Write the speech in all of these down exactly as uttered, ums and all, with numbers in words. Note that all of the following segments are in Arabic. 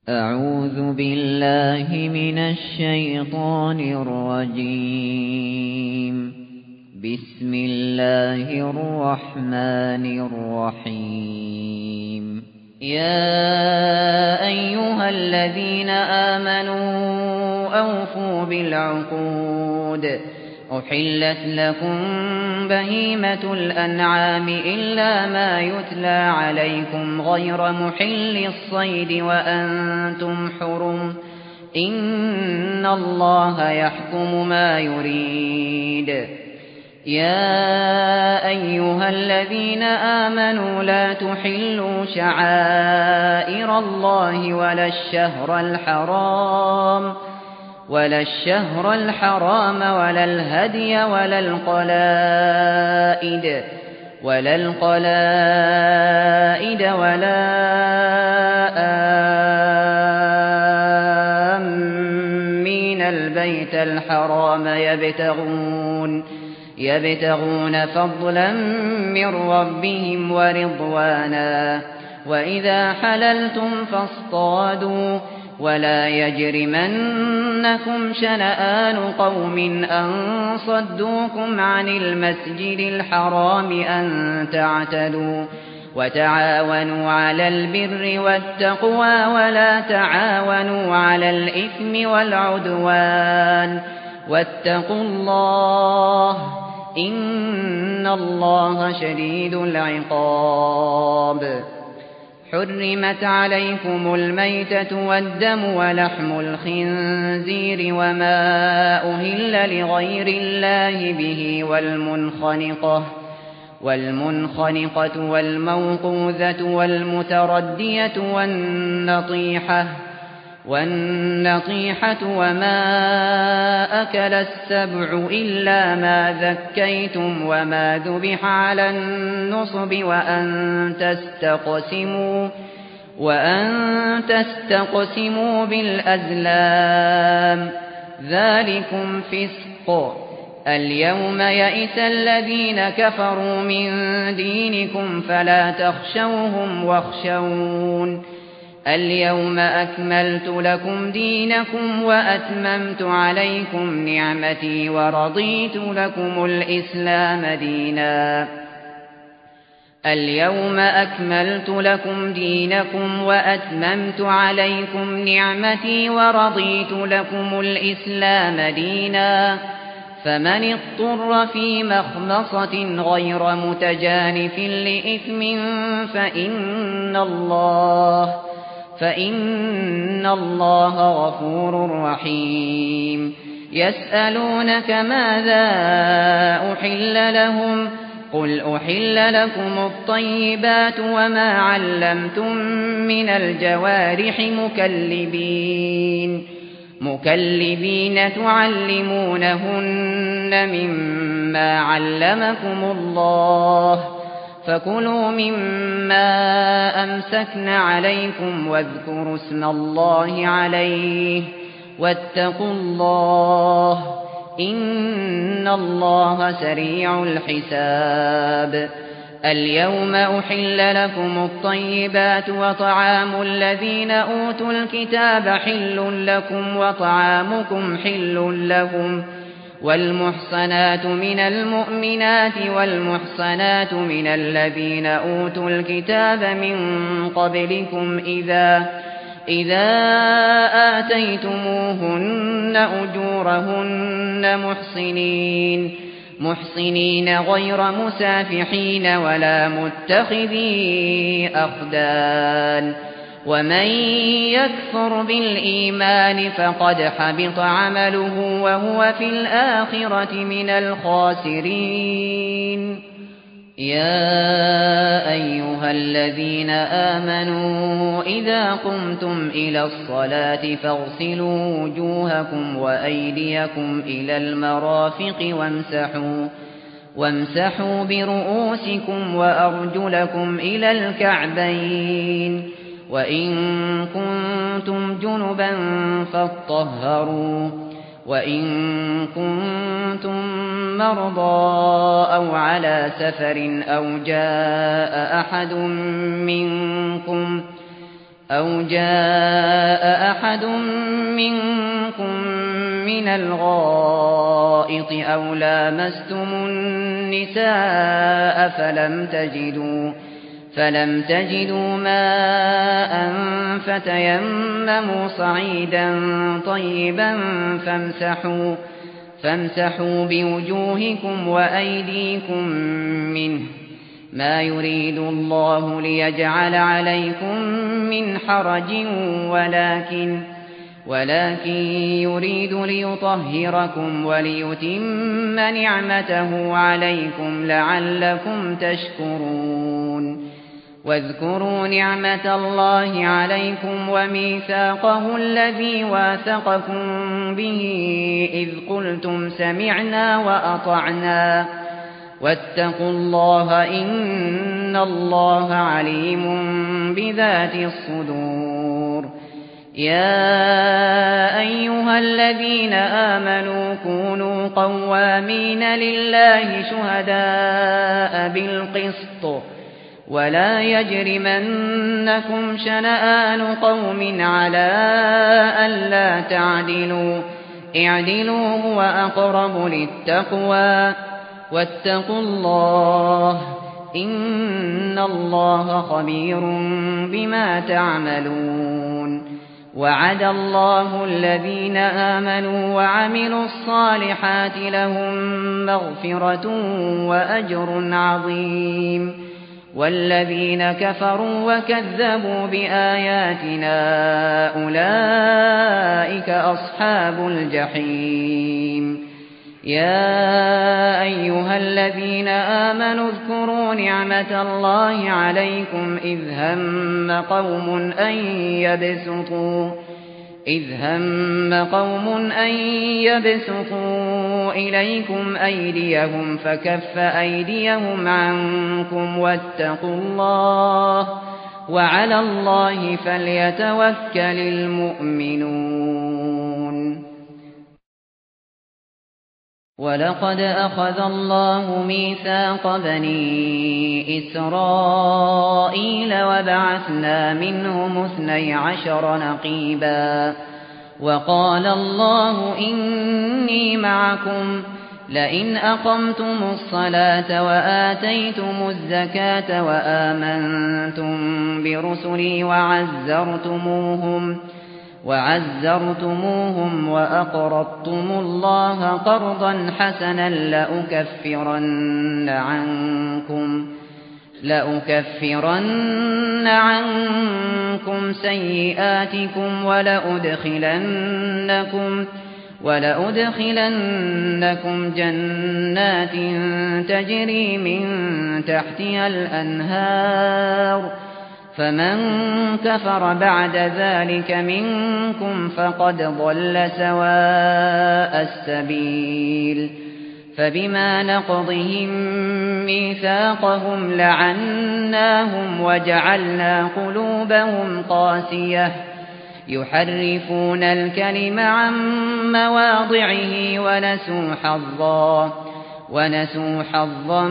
أعوذ بالله من الشيطان الرجيم. بسم الله الرحمن الرحيم. يا أيها الذين آمنوا أوفوا بالعقود. أحلت لكم بهيمة الأنعام إلا ما يتلى عليكم غير محل الصيد وأنتم حرم. إن الله يحكم ما يريد. يا أيها الذين آمنوا لا تحلوا شعائر الله ولا الشهر الحرام ولا الشهر الحرام ولا الهدي ولا القلائد ولا القلائد ولا آمين البيت الحرام يبتغون يبتغون فضلا من ربهم ورضوانا. وإذا حللتم فاصطادوا ولا يجرمنكم شنآن قوم أن صدوكم عن المسجد الحرام أن تعتدوا. وتعاونوا على البر والتقوى ولا تعاونوا على الإثم والعدوان. واتقوا الله إن الله شديد العقاب. حرمت عليكم الميتة والدم ولحم الخنزير وما أهل لغير الله به والمنخنقة والمنخنقة والموقوذة والمتردية والنطيحة والنطيحة وما أكل السبع إلا ما ذكيتم وما ذبح على النصب وأن تستقسموا وأن تستقسموا بالأزلام ذلكم فسق. اليوم يئس الذين كفروا من دينكم فلا تخشوهم واخشون. اليوم أكملت لكم دينكم وأتممت عليكم نعمتي ورضيت لكم الإسلام دينا. اليوم أكملت لكم دينكم وأتممت عليكم نعمتي ورضيت لكم الإسلام دينا. فمن اضطر في مخمصة غير متجانف لإثم فإن الله فإن الله غفور رحيم. يسألونك ماذا أحل لهم قل أحل لكم الطيبات وما علمتم من الجوارح مكلبين مكلبين تعلمونهن مما علمكم الله فكلوا مما أمسكن عليكم واذكروا اسم الله عليه واتقوا الله إن الله سريع الحساب. اليوم أحل لكم الطيبات وطعام الذين أوتوا الكتاب حل لكم وطعامكم حل لهم. والمحصنات من المؤمنات والمحصنات من الذين أوتوا الكتاب من قبلكم إذا إذا آتيتموهن أجورهن محصنين محصنين غير مسافحين ولا متخذي أخدان. ومن يكفر بالإيمان فقد حبط عمله وهو في الآخرة من الخاسرين. يا أيها الذين آمنوا إذا قمتم إلى الصلاة فاغسلوا وجوهكم وأيديكم إلى المرافق وامسحوا وامسحوا برؤوسكم وأرجلكم إلى الكعبين. وإن كنتم جنبا فاطهروا وإن كنتم مرضى أو على سفر أو جاء أحد منكم أو جاء أحد منكم من الغائط أو لامستم النساء فلم تجدوا فلم تجدوا ماء فتيمموا صعيدا طيبا فامسحوا فامسحوا بوجوهكم وأيديكم منه ما يريد الله ليجعل عليكم من حرج ولكن ولكن يريد ليطهركم وليتم نعمته عليكم لعلكم تشكرون واذكروا نعمة الله عليكم وميثاقه الذي واثقكم به إذ قلتم سمعنا وأطعنا واتقوا الله إن الله عليم بذات الصدور يا أيها الذين آمنوا كونوا قوامين لله شهداء بالقسط ولا يجرمنكم شنآن قوم على ألا تعدلوا اعدلوا هو أقرب للتقوى واتقوا الله إن الله خبير بما تعملون وعد الله الذين آمنوا وعملوا الصالحات لهم مغفرة وأجر عظيم والذين كفروا وكذبوا بآياتنا أولئك أصحاب الجحيم يا أيها الذين آمنوا اذكروا نعمة الله عليكم إذ هم قوم أن يبسطوا إذ هم قوم أن يبسطوا إليكم أيديهم فكف أيديهم عنكم واتقوا الله وعلى الله فليتوكل المؤمنون ولقد أخذ الله ميثاق بني إسرائيل وبعثنا منهم اثني عشر نقيبا وقال الله إني معكم لئن أقمتم الصلاة وآتيتم الزكاة وآمنتم برسلي وعزرتموهم وعزرتموهم وأقرضتم الله قرضا حسنا لأكفرن عنكم لأكفرن عنكم سيئاتكم ولأدخلنكم ولأدخلنكم جنات تجري من تحتها الأنهار فمن كفر بعد ذلك منكم فقد ضل سواء السبيل فبما نقضهم ميثاقهم لعناهم وجعلنا قلوبهم قاسية يحرفون الكلم عن مواضعه ونسوا حظا ونسوا حظا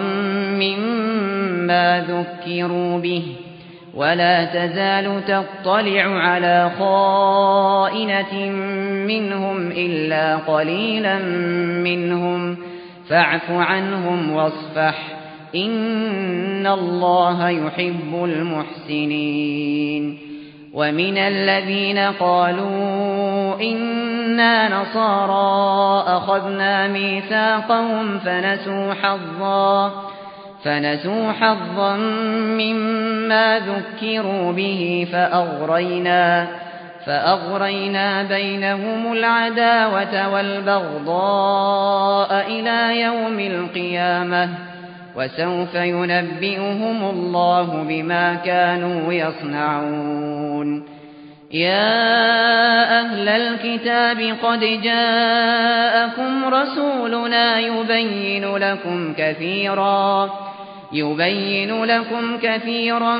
مما ذكروا به ولا تزال تطلع على خائنة منهم إلا قليلا منهم فاعف عنهم واصفح إن الله يحب المحسنين ومن الذين قالوا إنا نصارى أخذنا ميثاقهم فنسوا حظا فنسوا حظا مما ذكروا به فأغرينا فأغرينا بينهم العداوة والبغضاء إلى يوم القيامة وسوف ينبئهم الله بما كانوا يصنعون يا أهل الكتاب قد جاءكم رسولنا يبين لكم كثيرا يبين لكم كثيرا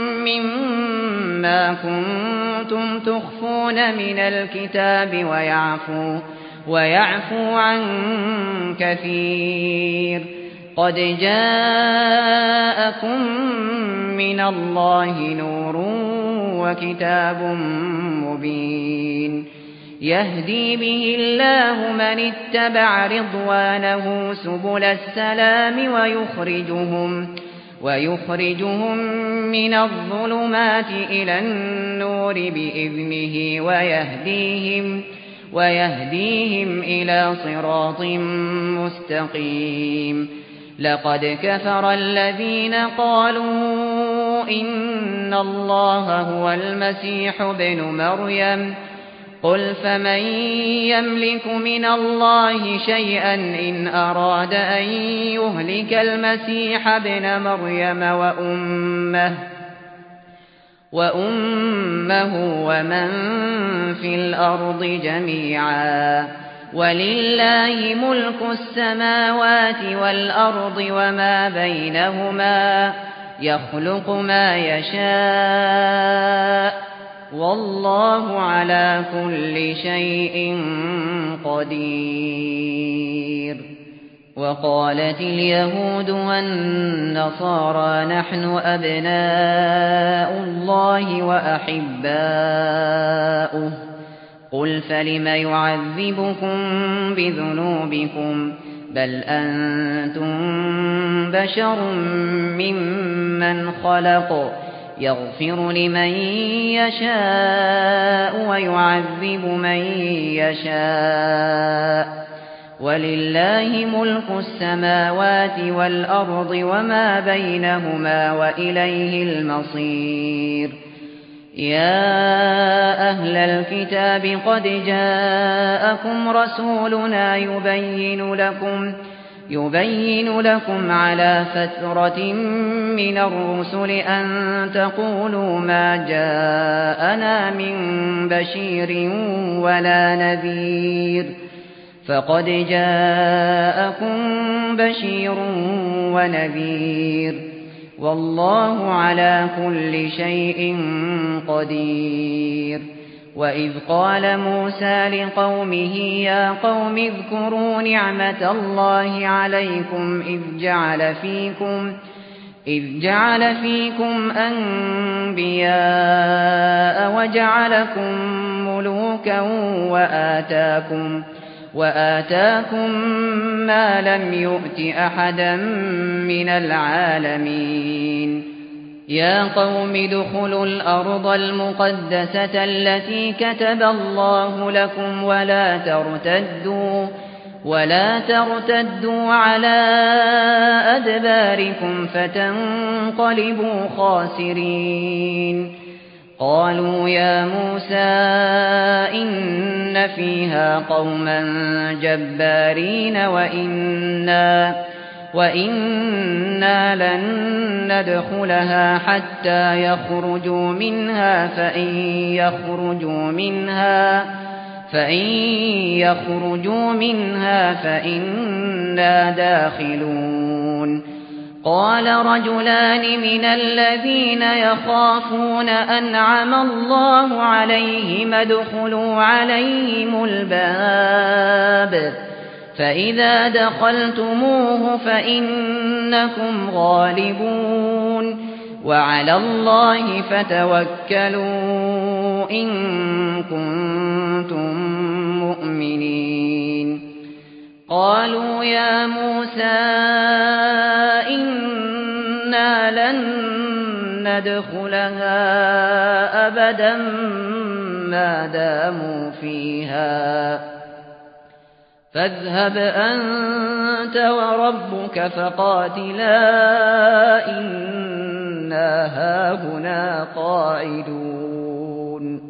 مما كنتم تخفون من الكتاب ويعفو ويعفو عن كثير قد جاءكم من الله نور وكتاب مبين يهدي به الله من اتبع رضوانه سبل السلام ويخرجهم ويخرجهم من الظلمات إلى النور بإذنه ويهديهم ويهديهم إلى صراط مستقيم لقد كفر الذين قالوا إن الله هو المسيح ابن مريم قل فمن يملك من الله شيئا إن أراد أن يهلك المسيح ابن مريم وأمه وأمه ومن في الأرض جميعا ولله ملك السماوات والأرض وما بينهما يخلق ما يشاء والله على كل شيء قدير وقالت اليهود والنصارى نحن أبناء الله وأحباؤه قل فلم يعذبكم بذنوبكم بل أنتم بشر ممن خلق يغفر لمن يشاء ويعذب من يشاء ولله ملك السماوات والأرض وما بينهما وإليه المصير يا أهل الكتاب قد جاءكم رسولنا يبين لكم يبين لكم على فترة من الرسل أن تقولوا ما جاءنا من بشير ولا نذير فقد جاءكم بشير ونذير والله على كل شيء قدير وإذ قال موسى لقومه يا قوم اذكروا نعمة الله عليكم إذ جعل فيكم إذ جعل فيكم أنبياء وجعلكم ملوكا وآتاكم وآتاكم ما لم يؤت أحدا من العالمين يا قوم ادخلوا الأرض المقدسة التي كتب الله لكم ولا ترتدوا ولا ترتدوا على أدباركم فتنقلبوا خاسرين قالوا يا موسى إن فيها قوما جبارين وإنا وإنا لن ندخلها حتى يخرجوا منها فإن يخرجوا منها فإن يخرجوا منها فإنا داخلون قال رجلان من الذين يخافون أنعم الله عليهم ادخلوا عليهم الباب فإذا دخلتموه فإنكم غالبون وعلى الله فتوكلوا إن كنتم مؤمنين قالوا يا موسى إنا لن ندخلها أبدا ما داموا فيها فاذهب أنت وربك فقاتلا إنا هاهنا قاعدون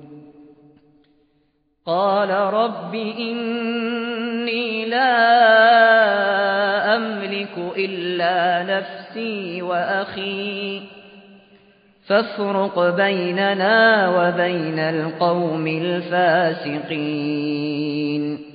قال رب إني لا أملك إلا نفسي وأخي فافرق بيننا وبين القوم الفاسقين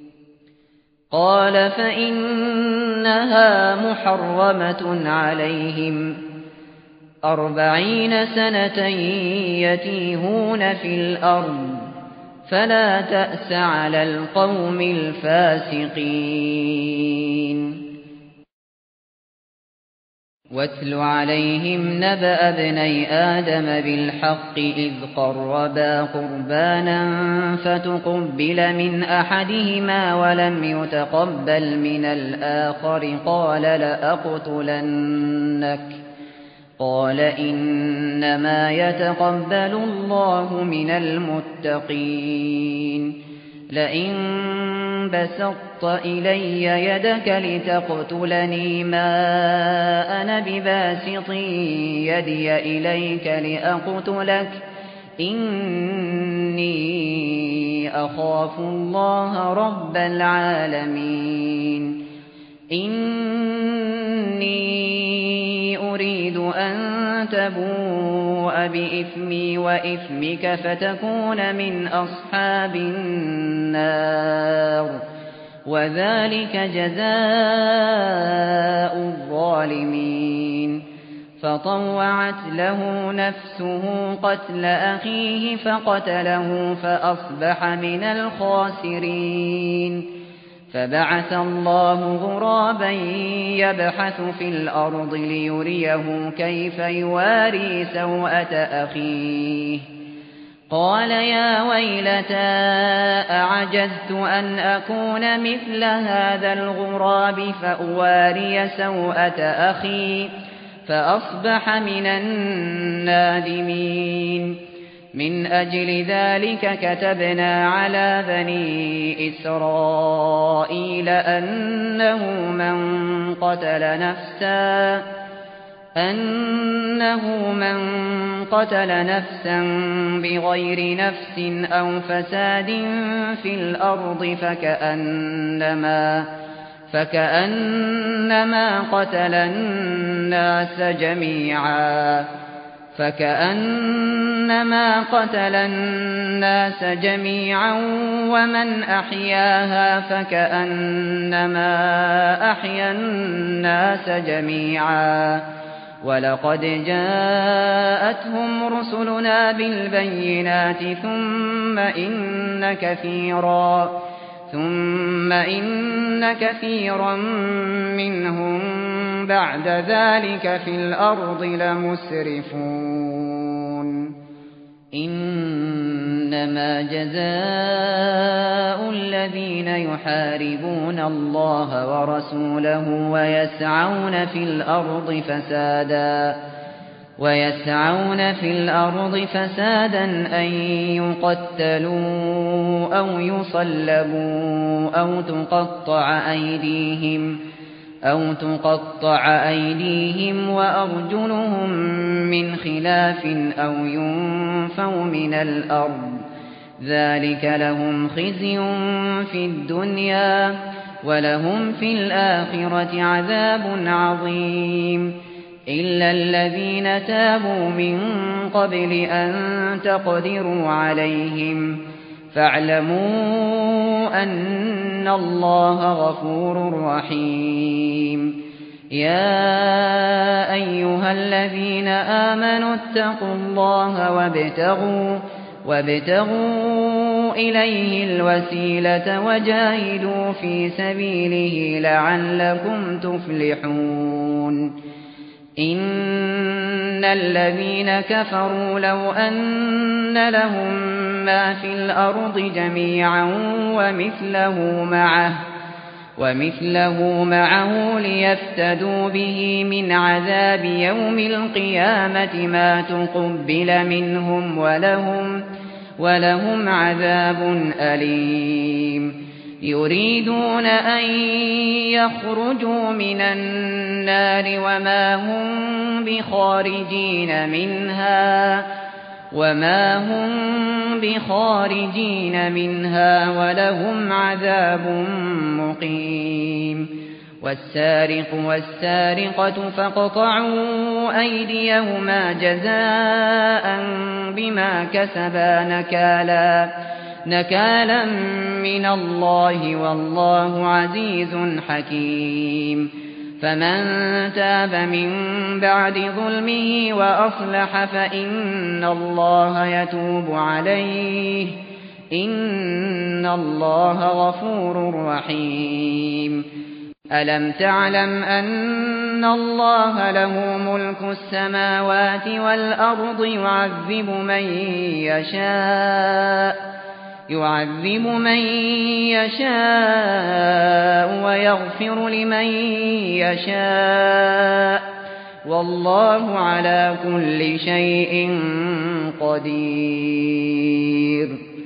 قال فإنها محرمة عليهم أربعين سنة يتيهون في الأرض فلا تأس على القوم الفاسقين واتل عليهم نبأ ابني آدم بالحق إذ قربا قربانا فتقبل من أحدهما ولم يتقبل من الآخر قال لأقتلنك قال إنما يتقبل الله من المتقين لئن بسطت إلي يدك لتقتلني ما أنا بباسط يدي إليك لأقتلك إني أخاف الله رب العالمين إني أريد أن تبوء بإثمي وإثمك فتكون من أصحاب النار وذلك جزاء الظالمين فطوعت له نفسه قتل أخيه فقتله فأصبح من الخاسرين فبعث الله غرابا يبحث في الأرض ليريه كيف يواري سوءة أخيه قال يا ويلتى أعجزت أن أكون مثل هذا الغراب فأواري سوءة أخي فأصبح من النادمين من أجل ذلك كتبنا على بني إسرائيل أنه من قتل نفسا أنه من قتل نفسا بغير نفس أو فساد في الأرض فكأنما فكأنما قتل الناس جميعا فكأنما قتل الناس جميعا ومن أحياها فكأنما أحيا الناس جميعا ولقد جاءتهم رسلنا بالبينات ثم إن كثيرا ثم إن كثيرا منهم بعد ذلك في الأرض لمسرفون إنما جزاء الذين يحاربون الله ورسوله ويسعون في الأرض فسادا ويسعون في الأرض فسادا أن يقتلوا أو يصلبوا أو تقطع أيديهم أو تقطع أيديهم وأرجلهم من خلاف أو ينفوا من الأرض ذلك لهم خزي في الدنيا ولهم في الآخرة عذاب عظيم إلا الذين تابوا من قبل أن تقدروا عليهم فاعلموا أن الله غفور رحيم يا أيها الذين آمنوا اتقوا الله وابتغوا وابتغوا إليه الوسيلة وجاهدوا في سبيله لعلكم تفلحون إن الذين كفروا لو أن لهم ما في الأرض جميعا ومثله معه ومثله معه ليفتدوا به من عذاب يوم القيامة ما تقبل منهم ولهم ولهم عذاب أليم يريدون أن يخرجوا من النار وما هم بخارجين منها وما هم بخارجين منها ولهم عذاب مقيم والسارق والسارقة فاقطعوا أيديهما جزاء بما كسبا نكالا نكالا من الله والله عزيز حكيم فمن تاب من بعد ظلمه وأصلح فإن الله يتوب عليه إن الله غفور رحيم ألم تعلم أن إن الله له ملك السماوات والأرض يعذب من يشاء يعذب من يشاء ويغفر لمن يشاء والله على كل شيء قدير.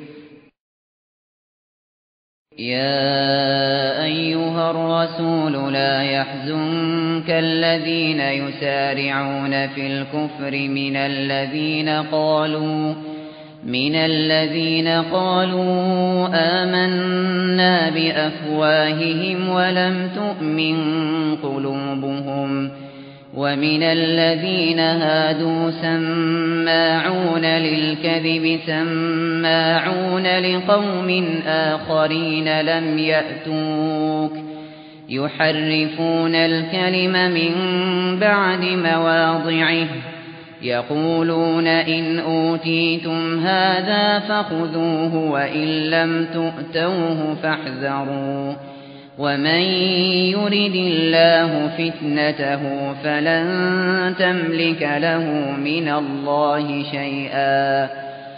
يا أيها الرسول لا يحزنك الذين يسارعون في الكفر من الذين قالوا من الذين قالوا آمنا بأفواههم ولم تؤمن قلوبهم ومن الذين هادوا سماعون للكذب سماعون لقوم آخرين لم يأتوك يحرفون الكلم من بعد مواضعه يقولون إن أوتيتم هذا فخذوه وإن لم تؤتوه فاحذروا ومن يرد الله فتنته فلن تملك له من الله شيئا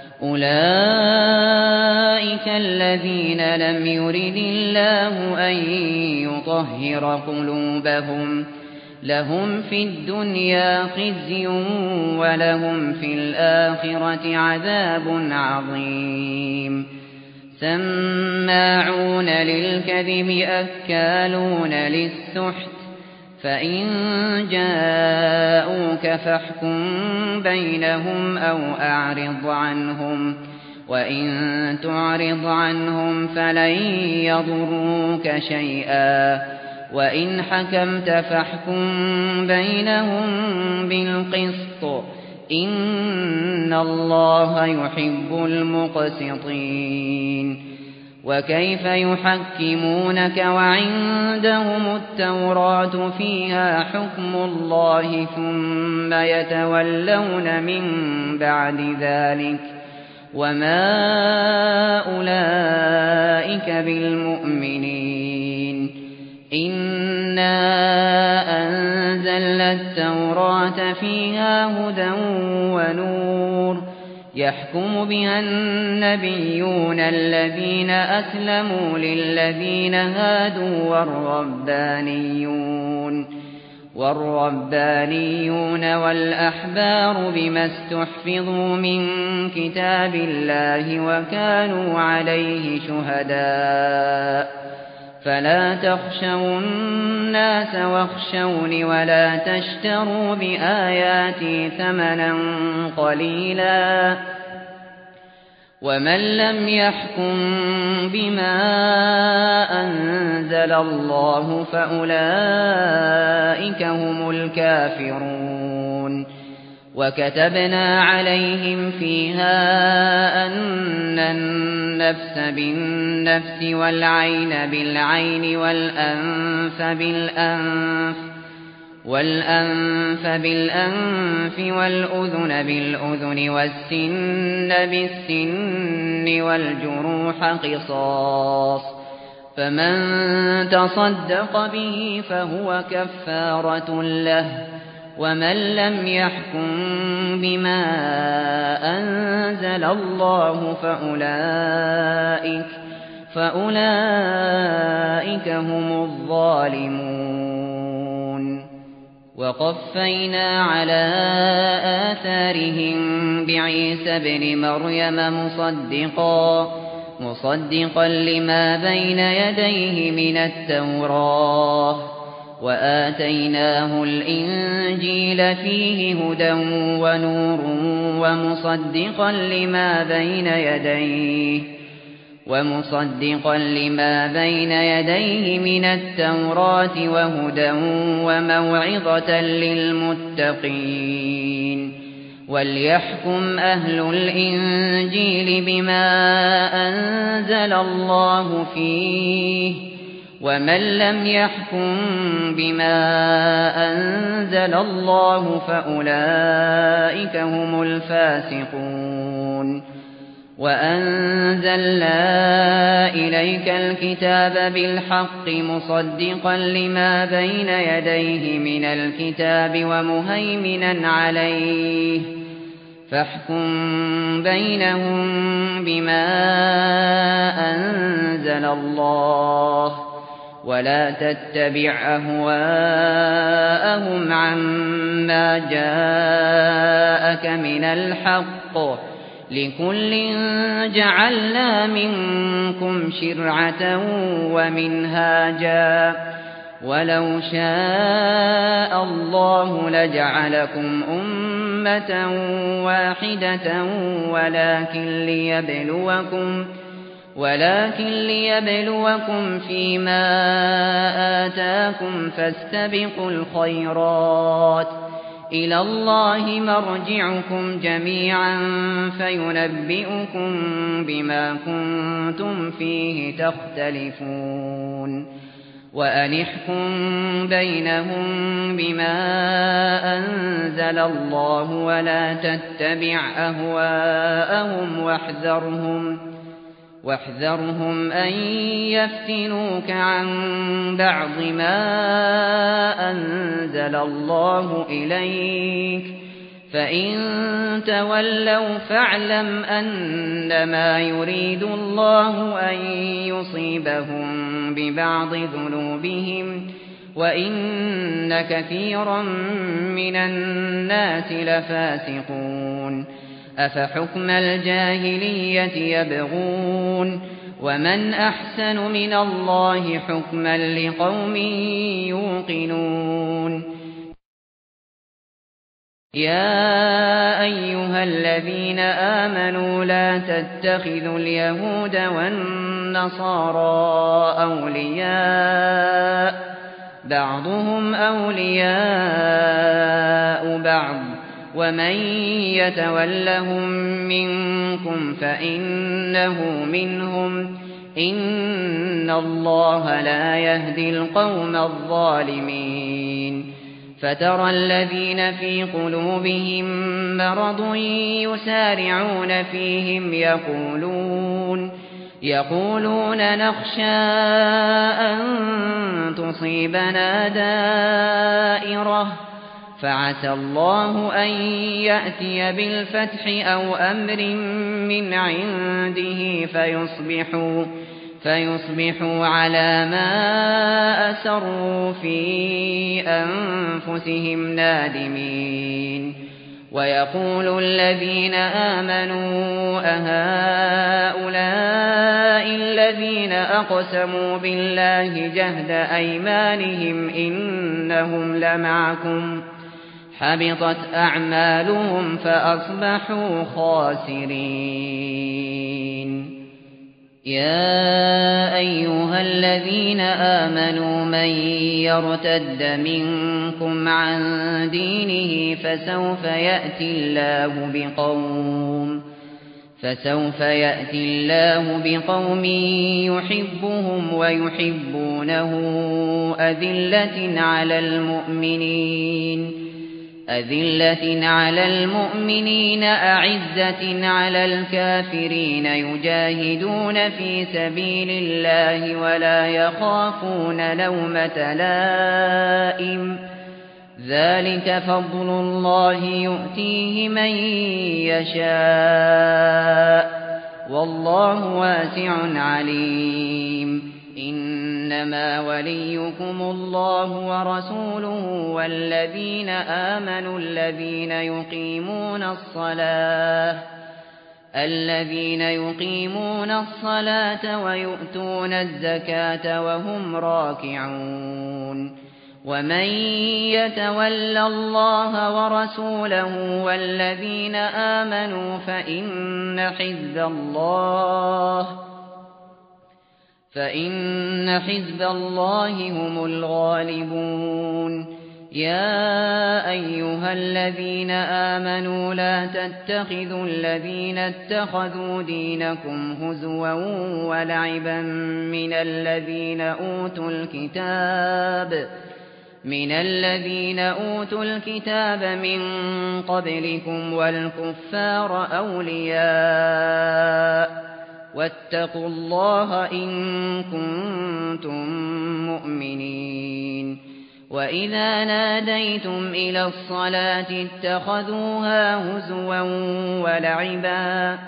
أولئك الذين لم يرد الله أن يطهر قلوبهم لهم في الدنيا خزي ولهم في الآخرة عذاب عظيم سماعون للكذب أكالون للسحت فإن جاءوك فاحكم بينهم أو أعرض عنهم وإن تعرض عنهم فلن يضروك شيئا وإن حكمت فاحكم بينهم بالقسط إن الله يحب المقسطين وكيف يحكمونك وعندهم التوراة فيها حكم الله ثم يتولون من بعد ذلك وما أولئك بالمؤمنين إنا أنزلنا التوراة فيها هدى ونور يحكم بها النبيون الذين أسلموا للذين هادوا والربانيون والربانيون والأحبار بما استحفظوا من كتاب الله وكانوا عليه شهداء فلا تخشوا الناس واخشوني ولا تشتروا بآياتي ثمنا قليلا ومن لم يحكم بما أنزل الله فأولئك هم الكافرون وكتبنا عليهم فيها أن النفس بالنفس والعين بالعين والأنف بالأنف والأنف بالأنف والأذن بالأذن والسن بالسن والجروح قصاص فمن تصدق به فهو كفارة له ومن لم يحكم بما أنزل الله فأولئك فأولئك هم الظالمون وقفينا على آثارهم بعيسى ابن مريم مصدقا مصدقا لما بين يديه من التوراة وآتيناه الإنجيل فيه هدى ونور ومصدقا لما بين يديه ومصدقا لما بين يديه من التوراة وهدى وموعظة للمتقين وليحكم أهل الإنجيل بما أنزل الله فيه ومن لم يحكم بما أنزل الله فأولئك هم الفاسقون وأنزلنا إليك الكتاب بالحق مصدقا لما بين يديه من الكتاب ومهيمنا عليه فاحكم بينهم بما أنزل الله ولا تتبع أهواءهم عما جاءك من الحق لكل جعلنا منكم شرعة ومنهاجا ولو شاء الله لجعلكم أمة واحدة ولكن ليبلوكم ولكن ليبلوكم فيما آتاكم فاستبقوا الخيرات إلى الله مرجعكم جميعا فينبئكم بما كنتم فيه تختلفون وأنحكم بينهم بما أنزل الله ولا تتبع أهواءهم واحذرهم واحذرهم أن يفتنوك عن بعض ما أنزل الله إليك فإن تولوا فاعلم أنما يريد الله أن يصيبهم ببعض ذنوبهم وإن كثيرا من الناس لفاسقون أفحكم الجاهلية يبغون ومن أحسن من الله حكما لقوم يوقنون يا أيها الذين آمنوا لا تتخذوا اليهود والنصارى أولياء بعضهم أولياء بعض ومن يتولهم منكم فإنه منهم إن الله لا يهدي القوم الظالمين فترى الذين في قلوبهم مرض يسارعون فيهم يقولون يقولون نخشى أن تصيبنا دائرة فعسى الله أن يأتي بالفتح أو أمر من عنده فيصبحوا فيصبحوا على ما أسروا في أنفسهم نادمين ويقول الذين آمنوا أهؤلاء الذين أقسموا بالله جهد أيمانهم إنهم لمعكم حبطت أعمالهم فأصبحوا خاسرين يا أيها الذين آمنوا من يرتد منكم عن دينه فسوف يأتي الله بقوم فسوف يأتي الله بقوم يحبهم ويحبونه أذلة على المؤمنين أذلة على المؤمنين أعزة على الكافرين يجاهدون في سبيل الله ولا يخافون لومة لائم ذلك فضل الله يؤتيه من يشاء والله واسع عليم إنما وليكم الله ورسوله والذين آمنوا الذين يقيمون الصلاة الذين يقيمون الصلاة ويؤتون الزكاة وهم راكعون ومن يتول الله ورسوله والذين آمنوا فإن حزب الله فإن حزب الله هم الغالبون يا أيها الذين آمنوا لا تتخذوا الذين اتخذوا دينكم هزوا ولعبا من الذين أوتوا الكتاب من الذين أوتوا الكتاب من قبلكم والكفار أولياء واتقوا الله إن كنتم مؤمنين وإذا ناديتم إلى الصلاة اتخذوها هزوا ولعبا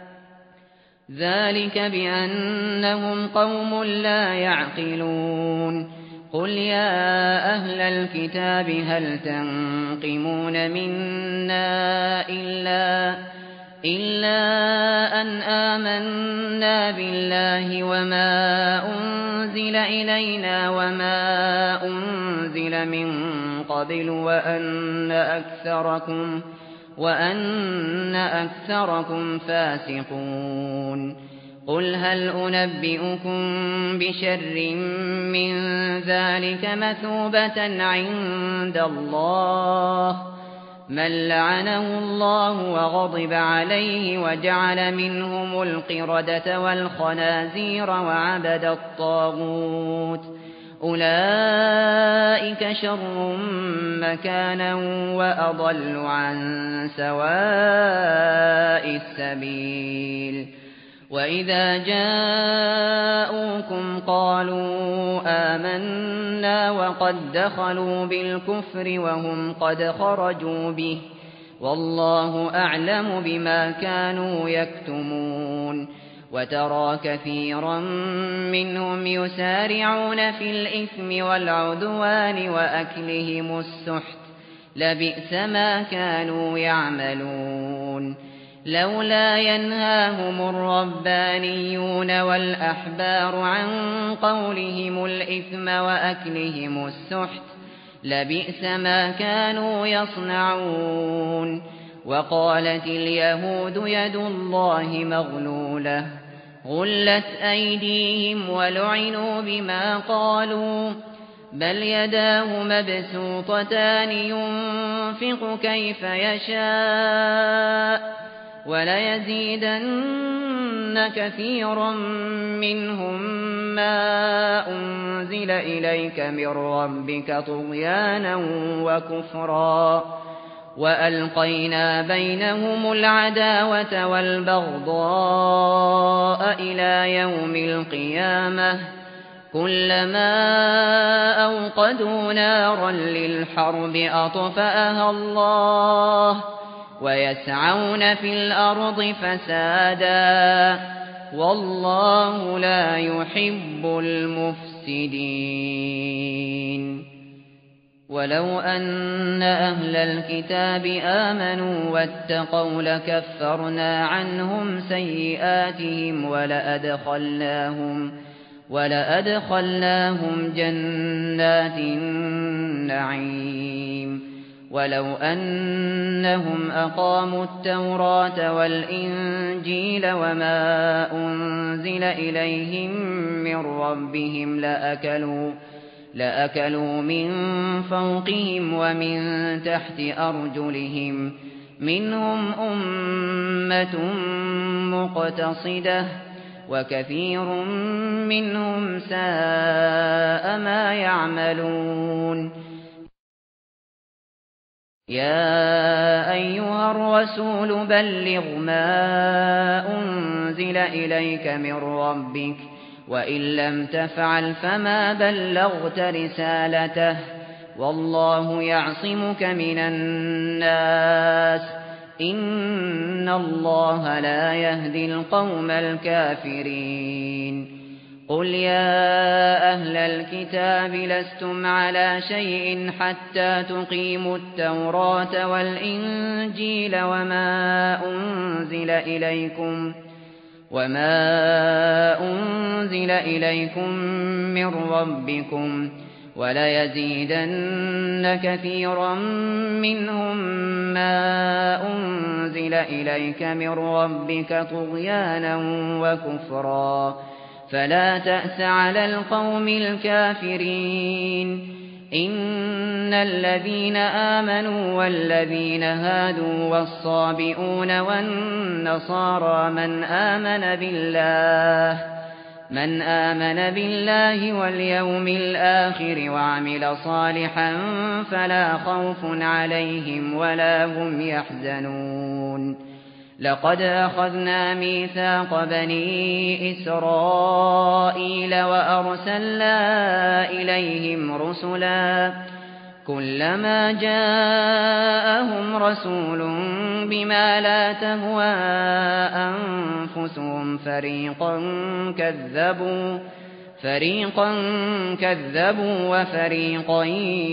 ذلك بأنهم قوم لا يعقلون قل يا أهل الكتاب هل تنقمون منا إلا إلا أن آمنا بالله وما أنزل إلينا وما أنزل من قبل وأن أكثركم وأن أكثركم فاسقون قل هل أنبئكم بشر من ذلك مثوبة عند الله من لعنه الله وغضب عليه وجعل منهم القردة والخنازير وعبد الطاغوت أولئك شر مكانا وأضل عن سواء السبيل وإذا جاءوكم قالوا آمنا وقد دخلوا بالكفر وهم قد خرجوا به والله أعلم بما كانوا يكتمون وترى كثيرا منهم يسارعون في الإثم والعدوان وأكلهم السحت لبئس ما كانوا يعملون لولا ينهاهم الربانيون والأحبار عن قولهم الإثم وأكلهم السحت لبئس ما كانوا يصنعون وقالت اليهود يد الله مغلولة غلت أيديهم ولعنوا بما قالوا بل يداه مبسوطتان ينفق كيف يشاء وليزيدن كثيرا منهم ما أنزل إليك من ربك طغيانا وكفرا وألقينا بينهم العداوة والبغضاء إلى يوم القيامة كلما أوقدوا نارا للحرب أطفأها الله ويسعون في الأرض فسادا والله لا يحب المفسدين ولو أن أهل الكتاب آمنوا واتقوا لكفرنا عنهم سيئاتهم ولأدخلناهم ولأدخلناهم جنات النعيم ولو أنهم أقاموا التوراة والإنجيل وما أنزل إليهم من ربهم لأكلوا لأكلوا من فوقهم ومن تحت أرجلهم منهم أمة مقتصدة وكثير منهم ساء ما يعملون يا أيها الرسول بلغ ما أنزل إليك من ربك وإن لم تفعل فما بلغت رسالته والله يعصمك من الناس إن الله لا يهدي القوم الكافرين قل يا أهل الكتاب لستم على شيء حتى تقيموا التوراة والإنجيل وما أنزل إليكم وما أنزل إليكم من ربكم وليزيدن كثيرا منهم ما أنزل إليك من ربك طغيانا وكفرا فلا تأس على القوم الكافرين إن الذين آمنوا والذين هادوا والصابئون والنصارى من آمن بالله من آمن بالله واليوم الآخر وعمل صالحا فلا خوف عليهم ولا هم يحزنون لقد أخذنا ميثاق بني إسرائيل وأرسلنا إليهم رسلا كلما جاءهم رسول بما لا تهوى أنفسهم فريقا كذبوا فريقا كذبوا وفريقا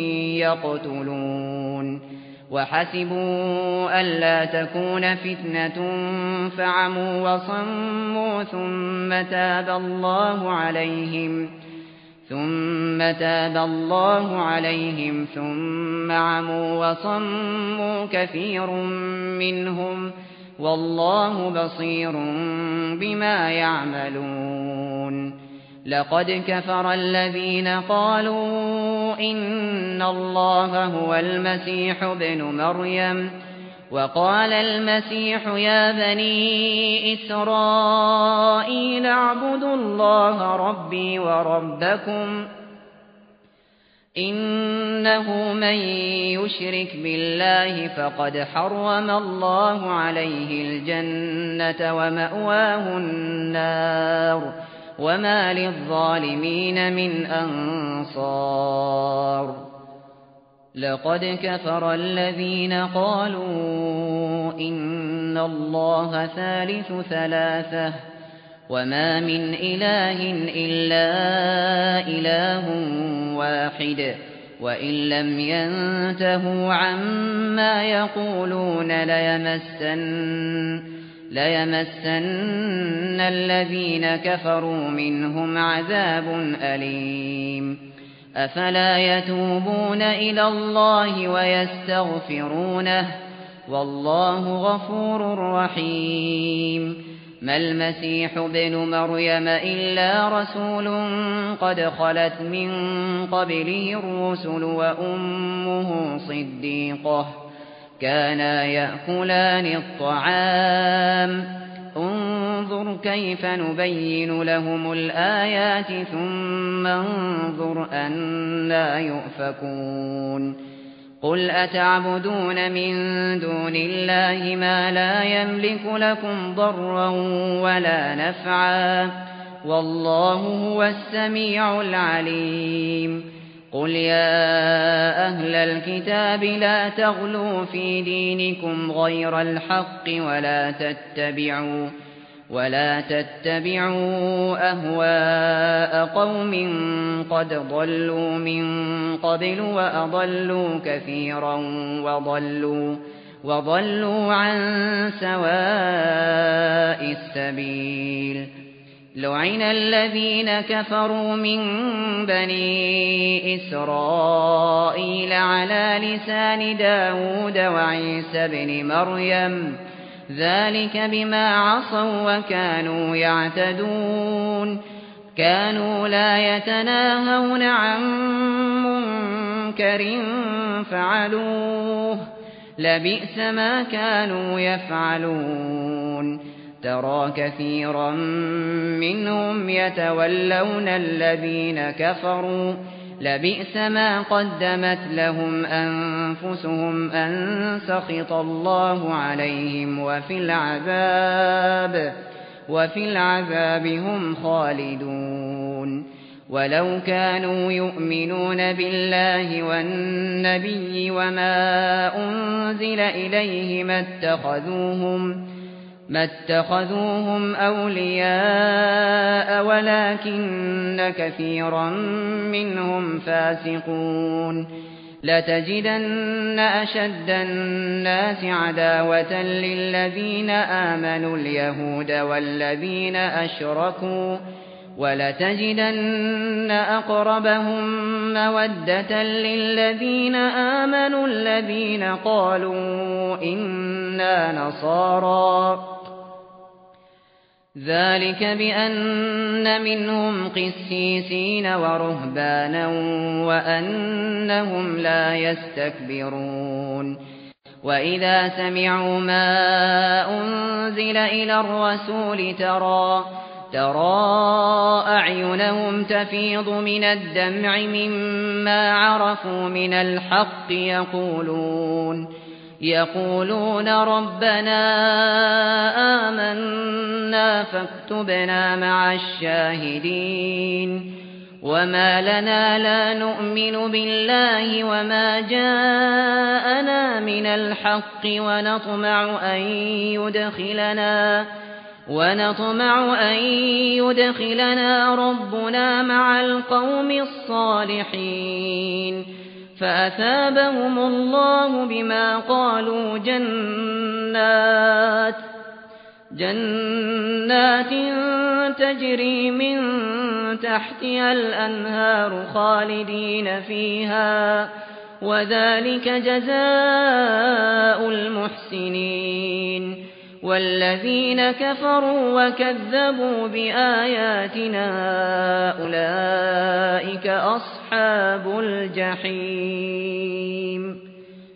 يقتلون وحسبوا ألا تكون فتنة فعموا وصموا ثم تاب الله عليهم ثم تاب الله عليهم ثم عموا وصموا كثير منهم والله بصير بما يعملون لقد كفر الذين قالوا إن الله هو المسيح ابن مريم وقال المسيح يا بني إسرائيل اعبدوا الله ربي وربكم إنه من يشرك بالله فقد حرم الله عليه الجنة ومأواه النار وما للظالمين من أنصار لقد كفر الذين قالوا إن الله ثالث ثلاثة وما من إله إلا إله واحد وإن لم ينتهوا عما يقولون ليمسن ليمسن الذين كفروا منهم عذاب أليم أفلا يتوبون إلى الله ويستغفرونه والله غفور رحيم ما المسيح ابن مريم إلا رسول قد خلت من قبله الرسل وأمه صديقة كانا يأكلان الطعام انظر كيف نبين لهم الآيات ثم انظر أنى يؤفكون قل أتعبدون من دون الله ما لا يملك لكم ضرا ولا نفعا والله هو السميع العليم قل يا أهل الكتاب لا تغلوا في دينكم غير الحق ولا تتبعوا ولا تتبعوا أهواء قوم قد ضلوا من قبل وأضلوا كثيرا وضلوا وضلوا عن سواء السبيل لعن الذين كفروا من بني إسرائيل على لسان داود وعيسى بن مريم ذلك بما عصوا وكانوا يعتدون كانوا لا يتناهون عن منكر فعلوه لبئس ما كانوا يفعلون ترى كثيرا منهم يتولون الذين كفروا لبئس ما قدمت لهم أنفسهم أن سخط الله عليهم وفي العذاب وفي العذاب هم خالدون ولو كانوا يؤمنون بالله والنبي وما أنزل إليه ما اتخذوهم ما اتخذوهم أولياء ولكن كثيرا منهم فاسقون لتجدن أشد الناس عداوة للذين آمنوا اليهود والذين أشركوا ولتجدن أقربهم مودة للذين آمنوا الذين قالوا إنا نصارى ذلك بأن منهم قسيسين ورهبانا وأنهم لا يستكبرون وإذا سمعوا ما أنزل إلى الرسول ترى ترى أعينهم تفيض من الدمع مما عرفوا من الحق يقولون يقولون ربنا آمنا فاكتبنا مع الشاهدين وما لنا لا نؤمن بالله وما جاءنا من الحق ونطمع أن يدخلنا ونطمع أن يدخلنا ربنا مع القوم الصالحين فأثابهم الله بما قالوا جنات جنات تجري من تحتها الأنهار خالدين فيها وذلك جزاء المحسنين والذين كفروا وكذبوا بآياتنا أولئك أصحاب الجحيم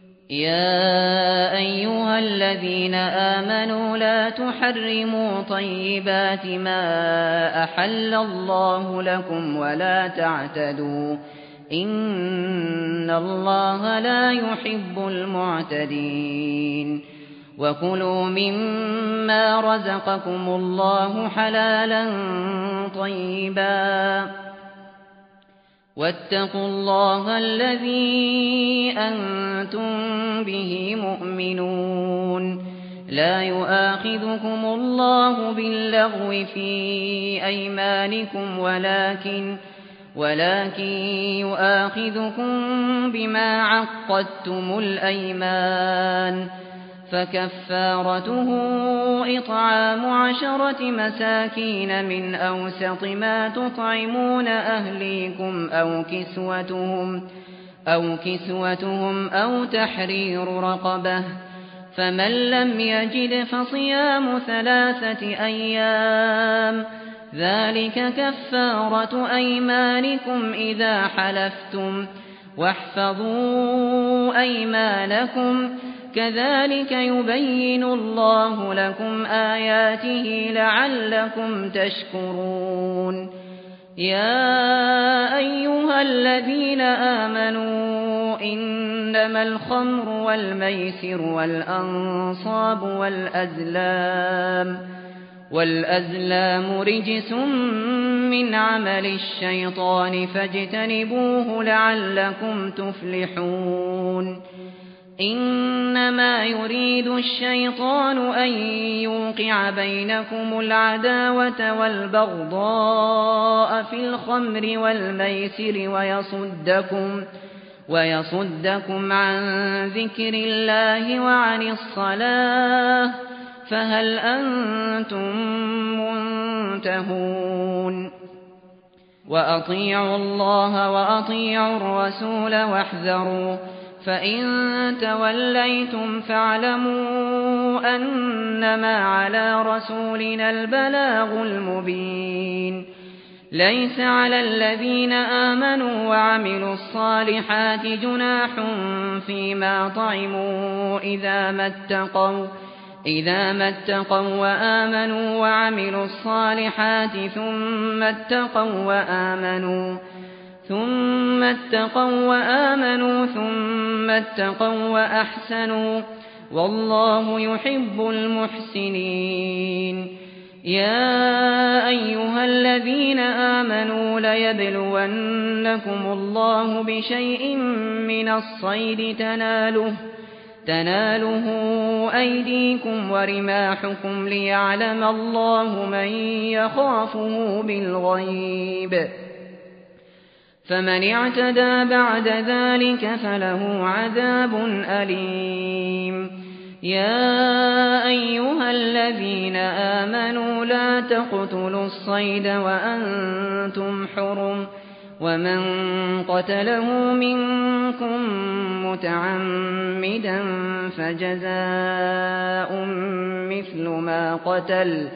يا أيها الذين آمنوا لا تحرموا طيبات ما أحل الله لكم ولا تعتدوا إن الله لا يحب المعتدين وكلوا مما رزقكم الله حلالا طيبا واتقوا الله الذي أنتم به مؤمنون لا يؤاخذكم الله باللغو في أيمانكم ولكن ولكن يؤاخذكم بما عقدتم الأيمان فكفارته إطعام عشرة مساكين من أوسط ما تطعمون أهليكم أو كسوتهم أو كسوتهم أو تحرير رقبة فمن لم يجد فصيام ثلاثة أيام ذلك كفارة أيمانكم إذا حلفتم واحفظوا أيمانكم كذلك يبين الله لكم آياته لعلكم تشكرون يا أيها الذين آمنوا إنما الخمر والميسر والأنصاب والأزلام والأزلام رجس من عمل الشيطان فاجتنبوه لعلكم تفلحون إنما يريد الشيطان أن يوقع بينكم العداوة والبغضاء في الخمر والميسر ويصدكم ويصدكم عن ذكر الله وعن الصلاة فهل أنتم منتهون وأطيعوا الله وأطيعوا الرسول واحذروا فإن توليتم فاعلموا أنما على رسولنا البلاغ المبين ليس على الذين آمنوا وعملوا الصالحات جناح فيما طعموا إذا ما اتقوا إذا ما اتقوا وآمنوا وعملوا الصالحات ثم اتقوا وآمنوا ثم اتقوا وآمنوا ثم اتقوا وأحسنوا والله يحب المحسنين يا أيها الذين آمنوا ليبلونكم الله بشيء من الصيد تناله تناله أيديكم ورماحكم ليعلم الله من يخافه بالغيب فمن اعتدى بعد ذلك فله عذاب أليم يا أيها الذين آمنوا لا تقتلوا الصيد وأنتم حرم ومن قتله منكم متعمدا فجزاء مثل ما قتل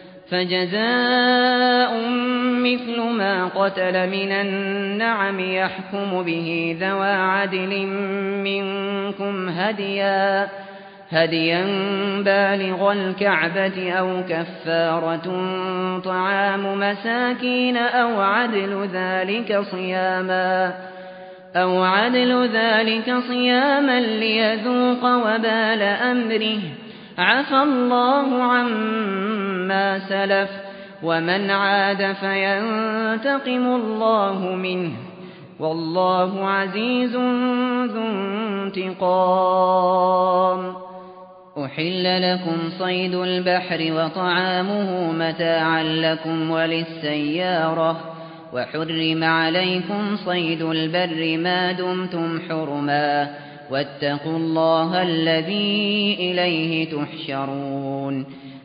فجزاء مثل ما قتل من النعم يحكم به ذوى عدل منكم هديا هديا بالغ الكعبة أو كفارة طعام مساكين أو عدل ذلك صياما أو عدل ذلك صياما ليذوق وبال أمره عفى الله عما سلف ومن عاد فينتقم الله منه والله عزيز ذو انتقام. أحل لكم صيد البحر وطعامه متاعا لكم وللسيارة وحرم عليكم صيد البر ما دمتم حرما واتقوا الله الذي إليه تحشرون.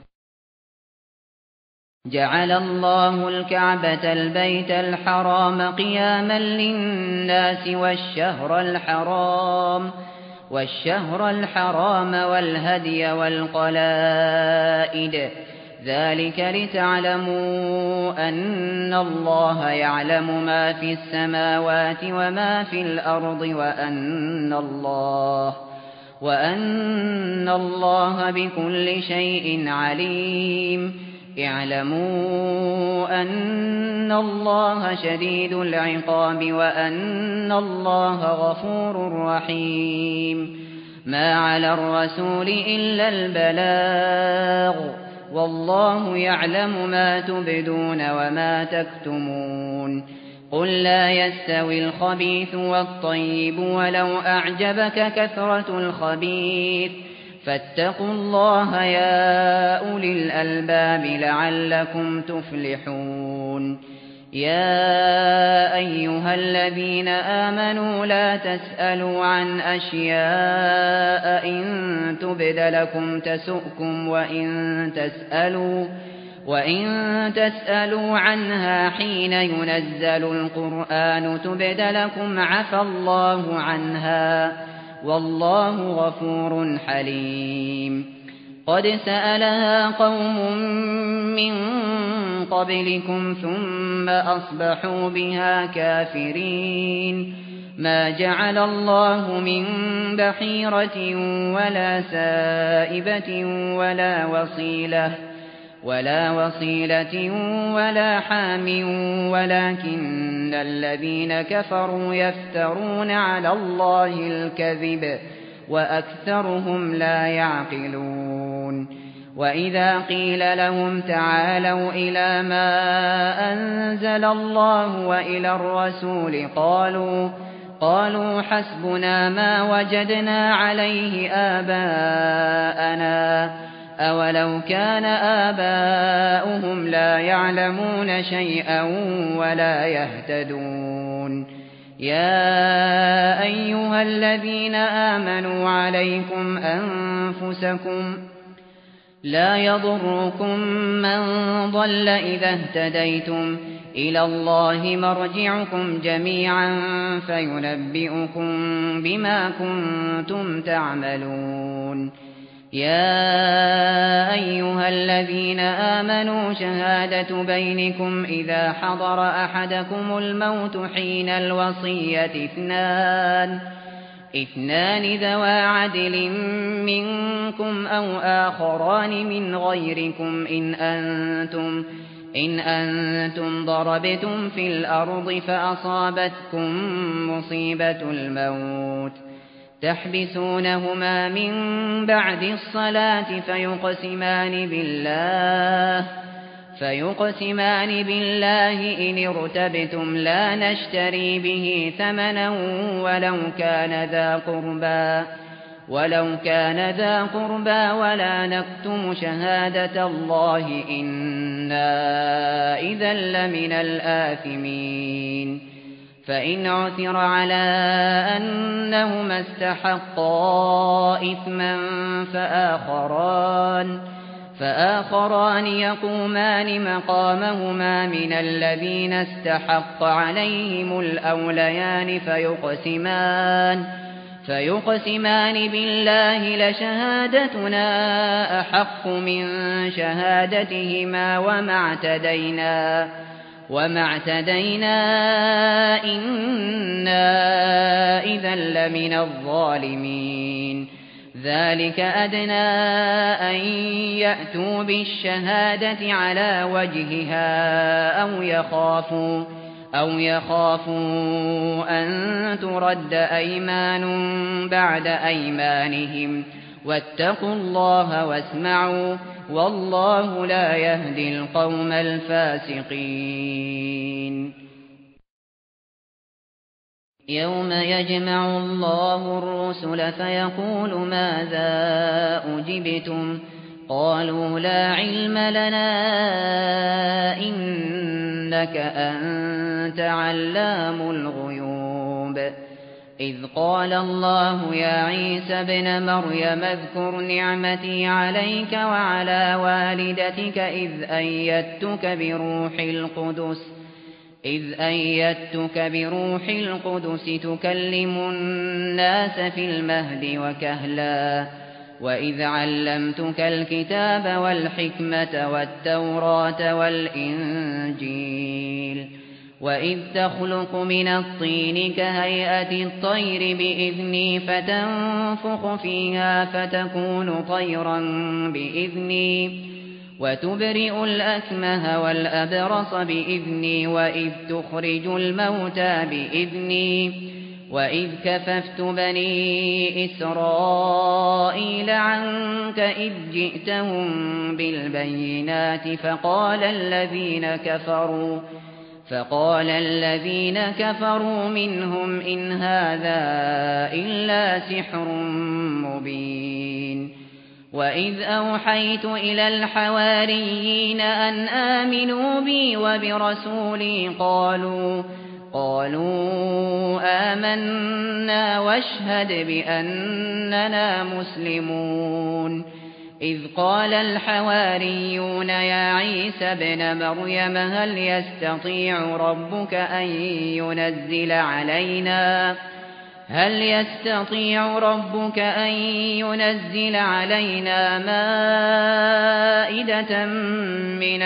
جعل الله الكعبة البيت الحرام قياما للناس والشهر الحرام والشهر الحرام والهدي والقلائد ذلك لتعلموا أن الله يعلم ما في السماوات وما في الأرض وأن الله وأن الله بكل شيء عليم. اعلموا أن الله شديد العقاب وأن الله غفور رحيم. ما على الرسول إلا البلاغ والله يعلم ما تبدون وما تكتمون. قل لا يستوي الخبيث والطيب ولو أعجبك كثرة الخبيث فاتقوا الله يا أولي الألباب لعلكم تفلحون. يا أيها الذين آمنوا لا تسألوا عن أشياء إن تبد لكم تسؤكم وإن تسألوا وإن تسألوا عنها حين ينزل القرآن تبد لكم عفى الله عنها والله غفور حليم. قد سألها قوم من قبلكم ثم أصبحوا بها كافرين. ما جعل الله من بحيرة ولا سائبة ولا وصيلة ولا وصيلة ولا حام ولكن الذين كفروا يفترون على الله الكذب وأكثرهم لا يعقلون. وإذا قيل لهم تعالوا إلى ما أنزل الله وإلى الرسول قالوا قالوا حسبنا ما وجدنا عليه آباءنا أولو كان آباؤهم لا يعلمون شيئا ولا يهتدون. يا أيها الذين آمنوا عليكم أنفسكم لا يضركم من ضل إذا اهتديتم إلى الله مرجعكم جميعا فينبئكم بما كنتم تعملون. يا أيها الذين آمنوا شهادة بينكم إذا حضر أحدكم الموت حين الوصية اثنان اثنان ذوى عدل منكم أو آخران من غيركم إن أنتم إن أنتم ضربتم في الأرض فأصابتكم مصيبة الموت تحبسونهما من بعد الصلاة فيقسمان بالله فيقسمان بالله إن ارتبتم لا نشتري به ثمنا ولو كان ذا قربى ولو كان ذا قربى ولا نكتم شهادة الله إنا إذا لمن الآثمين. فإن عثر على أنهما استحقا إثما فآخران فآخران يقومان مقامهما من الذين استحق عليهم الأوليان فيقسمان فيقسمان بالله لشهادتنا أحق من شهادتهما وما اعتدينا وما اعتدينا إنا إذا لمن الظالمين. ذلك أدنى أن يأتوا بالشهادة على وجهها أو يخافوا أو يخافوا أن ترد أيمان بعد أيمانهم واتقوا الله واسمعوا والله لا يهدي القوم الفاسقين. يوم يجمع الله الرسل فيقول ماذا أجبتم قالوا لا علم لنا إنك أنت علام الغيوب. إذ قال الله يا عيسى ابن مريم اذكر نعمتي عليك وعلى والدتك إذ أيدتك بروح القدس إذ أيدتك بروح القدس تكلم الناس في المهد وكهلا وإذ علمتك الكتاب والحكمة والتوراة والإنجيل وإذ تخلق من الطين كهيئة الطير بإذني فتنفخ فيها فتكون طيرا بإذني وتبرئ الأكمه والأبرص بإذني وإذ تخرج الموتى بإذني وإذ كففت بني إسرائيل عنك إذ جئتهم بالبينات فقال الذين كفروا فقال الذين كفروا منهم إن هذا إلا سحر مبين. وإذ أوحيت إلى الحواريين أن آمنوا بي وبرسولي قالوا قالوا آمنا واشهد بأننا مسلمون. إذ قال الحواريون يا عيسى ابن مريم هل يستطيع ربك أن ينزل علينا هل يستطيع ربك أن ينزل علينا مائدة من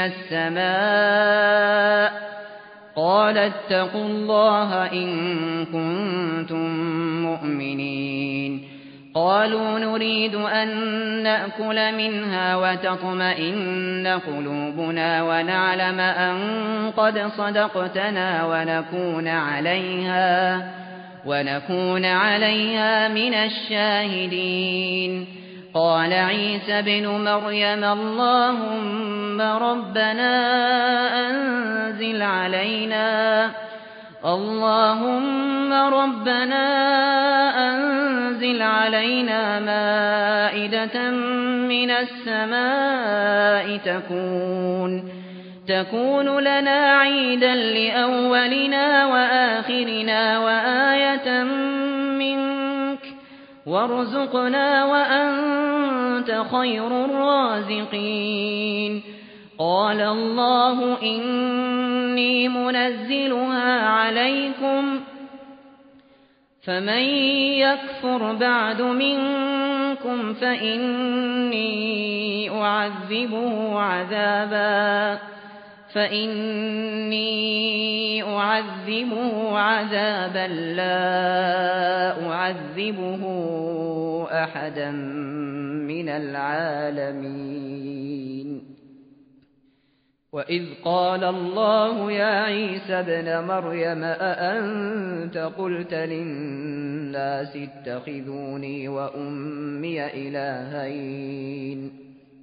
السماء قال اتقوا الله إن كنتم مؤمنين. قالوا نريد أن نأكل منها وتطمئن قلوبنا ونعلم أن قد صدقتنا ونكون عليها ونكون عليها من الشاهدين. قال عيسى ابن مريم اللهم ربنا أنزل علينا اللهم ربنا أنزل علينا مائدة من السماء تكون تكون لنا عيدا لأولنا وآخرنا وآية منك وارزقنا وأنت خير الرازقين. قال الله إني منزلها عليكم فمن يكفر بعد منكم فإني أعذبه عذابا فإني أعذبه عذابا لا أعذبه أحدا من العالمين. وإذ قال الله يا عيسى ابن مريم أأنت قلت للناس اتخذوني وأمي إلهين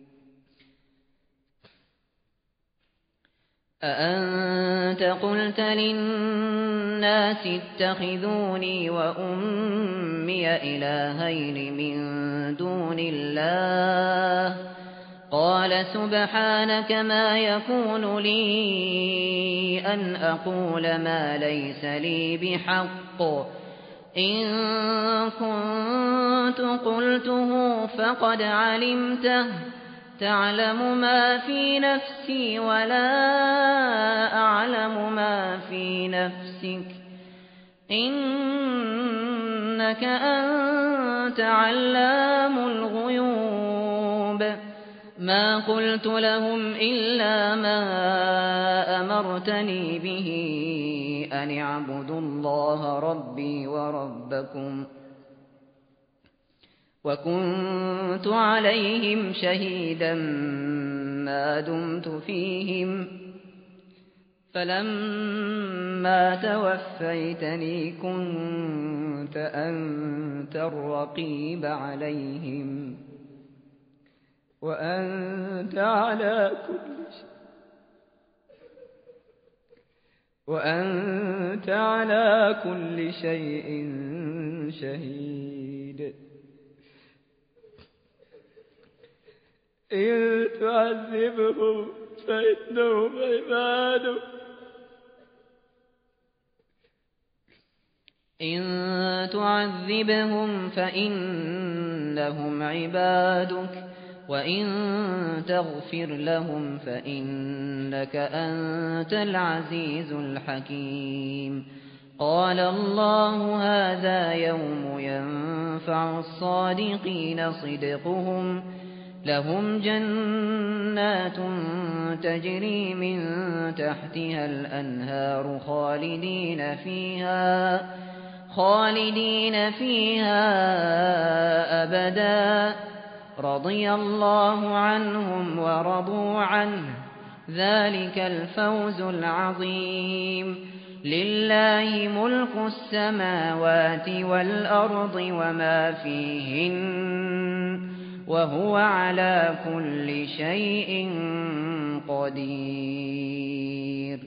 أأنت قلت للناس اتخذوني وأمي إلهين من دون الله قال سبحانك ما يكون لي أن أقول ما ليس لي بحق إن كنت قلته فقد علمته تعلم ما في نفسي ولا أعلم ما في نفسك إنك أنت علام الغيوب. ما قلت لهم إلا ما أمرتني به أن اعبدوا الله ربي وربكم وكنت عليهم شهيدا ما دمت فيهم فلما توفيتني كنت أنت الرقيب عليهم وأنت على كل شيء وأنت على كل شيء شهيد إن تعذبهم فإنهم عبادك إن تعذبهم فإنهم عبادك وإن تغفر لهم فإنك أنت العزيز الحكيم قال الله هذا يوم ينفع الصادقين صدقهم لهم جنات تجري من تحتها الأنهار خالدين فيها خالدين فيها أبدا رضي الله عنهم ورضوا عنه ذلك الفوز العظيم لله ملك السماوات والأرض وما فيهن وهو على كل شيء قدير